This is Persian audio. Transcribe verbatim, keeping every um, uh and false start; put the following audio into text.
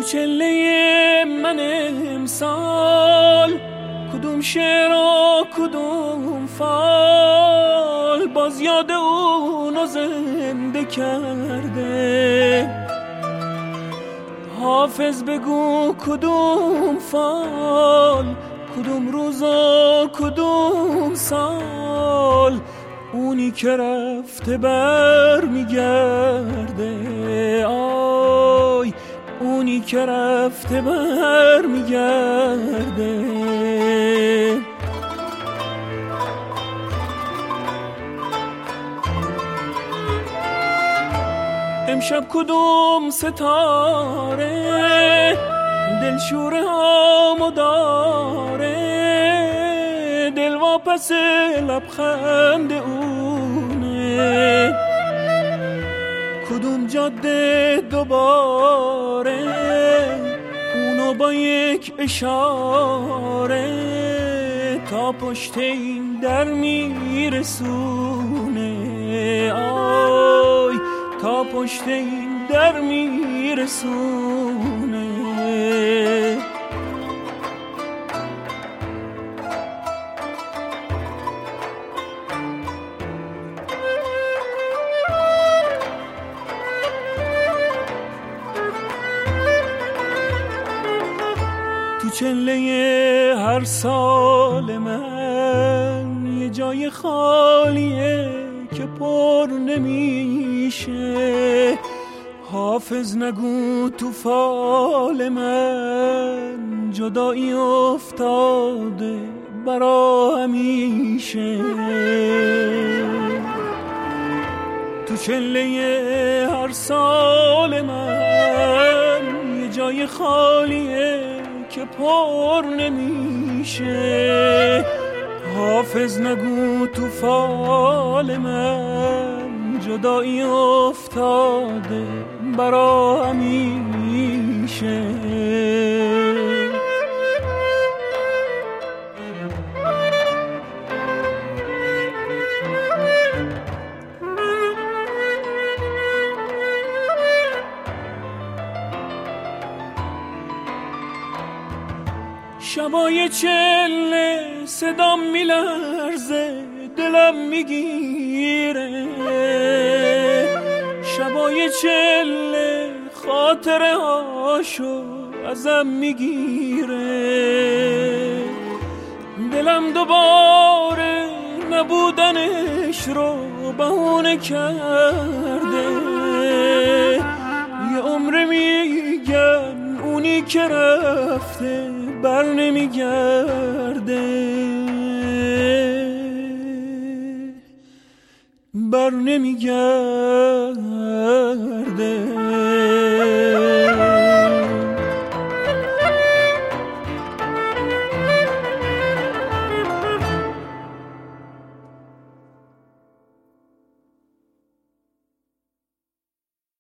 تو چله من امسال کدوم شعر و کدوم فال باز یاد اونو زنده کرده. حافظ بگو کدوم فال، کدوم روز و کدوم سال، اونی که رفته بر میگرده. آی اونی که رفته بر میگرده. امشب کدوم ستاره دلشوره هامو داره، دل واپس لبخند اونه. کدوم جاده دوباره اونو با یک اشاره تا پشت این در میرسونه. آی تا پشت این در میرسونه. تو چله هر سال من یه جای خالیه که پر نمیشه. حافظ نگو تو فال من جدایی افتاده برا همیشه. تو چله هر سال من یه جای خالیه که پر نمیشه. حافظ نگو تو فال من جدایی افتاده برا همیشه. شبای چله صدام میلرزه دلم میگیره. شبای چله خاطره هاشو ازم میگیره. دلم دوباره نبودنش رو بهونه کرده. یه عمر میگن اونی که رفته بر نمیگرده. بر نمیگرده.